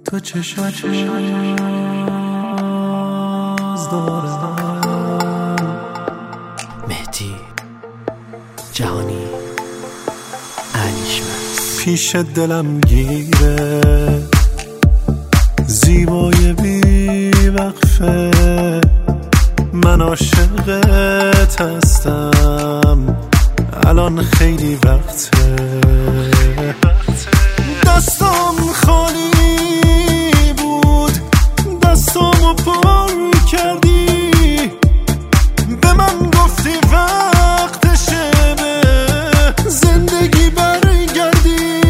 تو چشات باز دارم. مهدی جهانی علیشمس پیش دلم گیره زیبای بی وقفه، من عاشقت هستم الان خیلی وقته. دستام خالی بود دستامو پر کردی، به من گفتی وقتشه به زندگی برگردی.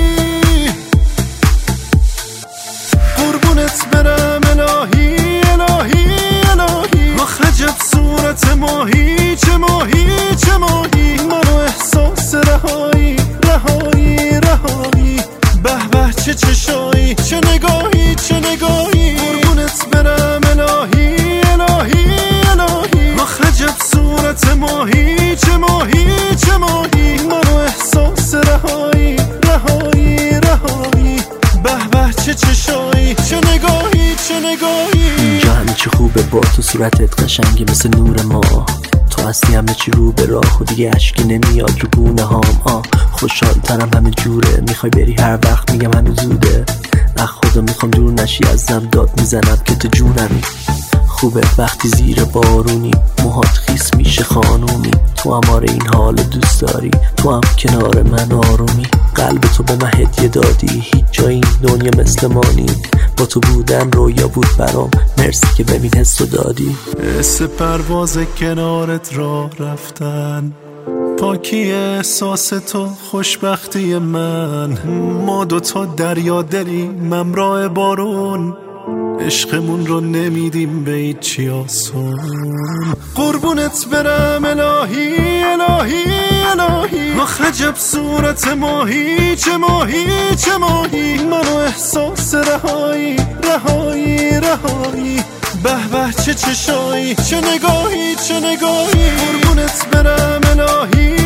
قربونت برم الهی الهی الهی، آخ عجب صورت ماهی چه ماهی چه ماهی، منو احساس رهایی رهایی رهایی، به به چه چشایی چه نگاهی چه نگاهی. قربونت برم الهی الهی الهی، آخ عجب صورت ماهی چه ماهی چه ماهی، منو احساس رهایی رهایی رهایی، به به چه چشایی چه نگاهی چه نگاهی. اینجا همه چی خوبه با تو، صورتت قشنگی مثل نور ماه، تو هستی همه چی رو به راه و دیگه عشقی نمیاد رو گونه هام. خوشحال ترم همه جوره، میخوای بری هر وقت میگم هنوز زوده، اخ خدا میخوام دور نشی ازم، داد میزنم که تو جونمی. خوبه وقتی زیر بارونی موهات خیس میشه خانومی، تو هم آره این حال دوست داری، تو هم کنار من آرومی. قلب تو به من هدیه دادی، هیچ جای این دنیا مثل ما نی، با تو بودن رویا بود برام، مرسی که ببین حسو دادی. حس پرواز کنارت راه رفتن، پاکی احساس تو خوشبختی من، ما دوتا دریا دلیم همراه بارون، عشقمون رو نمیدیم به هیچی آسون. قربونت برم الهی الهی الهی، آخ عجب صورت ماهی چه ماهی چه ماهی، منو احساس رهایی رهایی رهایی، به به چه چشایی چه نگاهی چه نگاهی. قربونت برم الهی